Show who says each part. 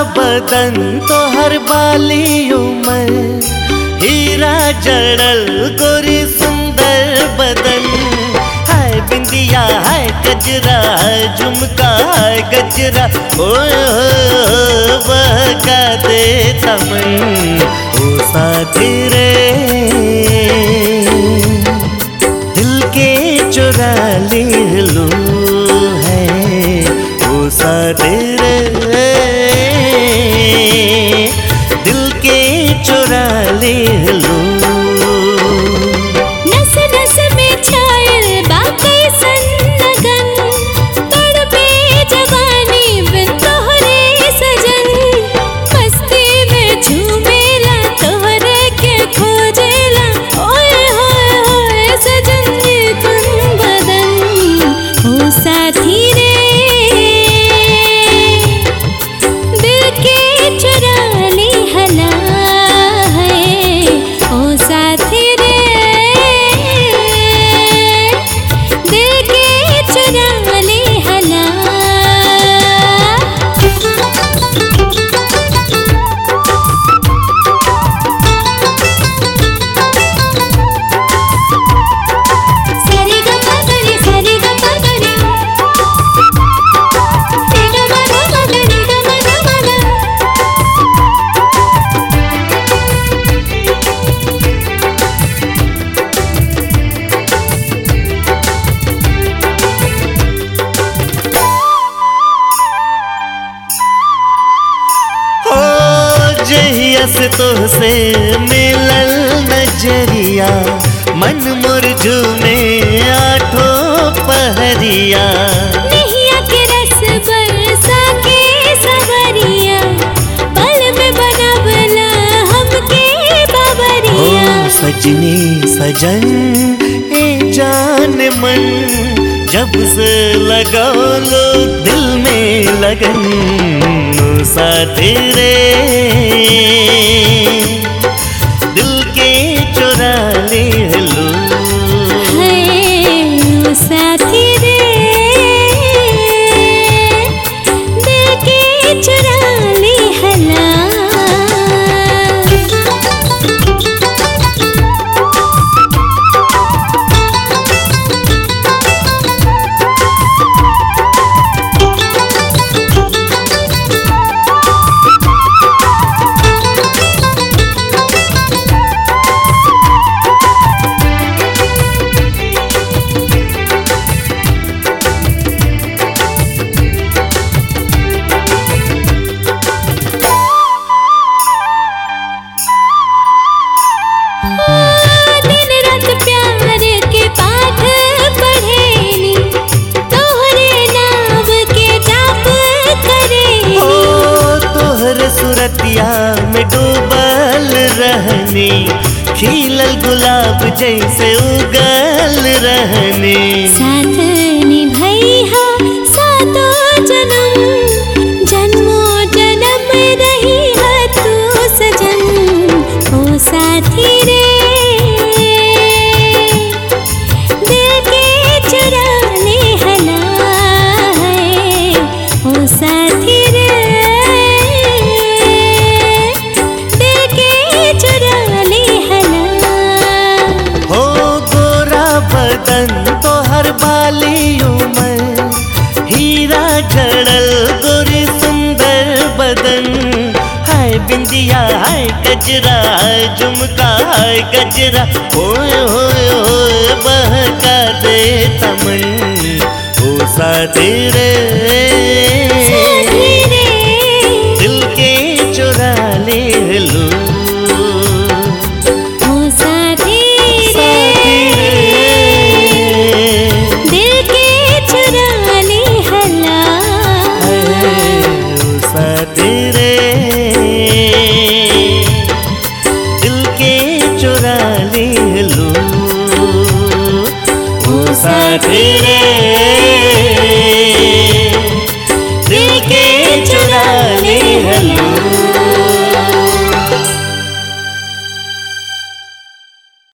Speaker 1: बदन तो हर बाली उमर, हीरा जड़ल गोरी सुंदर बदन। हाय बिंदिया हाय गजरा, हाय झुमका हाय गजरा, ओए हो बहका दे तमन। ओ साथी रे दिल के चुरा ले लो है, ओ साथी रे दिल के चुरा ले लो।
Speaker 2: नस नस में छायल बाकी सन्नगन, तड़पे जवानी बिन तोहरे सजन। मस्ती में झूमेला तोहरे के खोजेला, ओए होए होए सजन ये तुम बदन। ओ साथी रे दिल के चुरा ले हला है, ओ साथी रे दिल के चुरा ले हला। सरी ग पगरी सरी ग पगरी, रे ग म ग पगरी ग म ग म ग।
Speaker 1: हो जहिया से तोहसे मिलल नजरिया, मन मोर झूमे आठों पहरिया।
Speaker 2: नैया के रस बरसा के सवरिया, पल में बनवला हमके
Speaker 1: हो
Speaker 2: बाबरिया।
Speaker 1: सजनी सजन ए जान मन, जब से लगाओ लो दिल में लगन। ओ साथी रे दिल के चुरा ले लो।
Speaker 2: है ओ साथी रे दिल के चुरा ले हला। दिन रात प्यार के पाठ पढ़ेनी, तोहरे नाम के जाप करेनी।
Speaker 1: ओ तोहर सुरतिया में डूबल रहनी, खिलल गुलाब जैसे उगल रहनी।
Speaker 2: साथ निभैहा सातो जन्म, जन्मो जन्म रहिहा तू सजन। ओ साथी रे दिल के चुरा ले हला है, ओ साथी रे दिल के चुरा ले हला।
Speaker 1: हो गोरा बदन तो हर बाली उमर, हीरा जड़ल गोरी सुंदर बदन। हाय बिंदिया हाय गजरा, हाय झुमका हाय गजरा, ओए होए होए बहका दे तमन। ओ साथी रे
Speaker 2: साथी रे
Speaker 1: दिल के चुरा ले लो।
Speaker 2: ओ साथी रे दिल के चुरा ले हला।
Speaker 1: ओ साथी रे दिल के चुरा ले लो। ओ साथी रे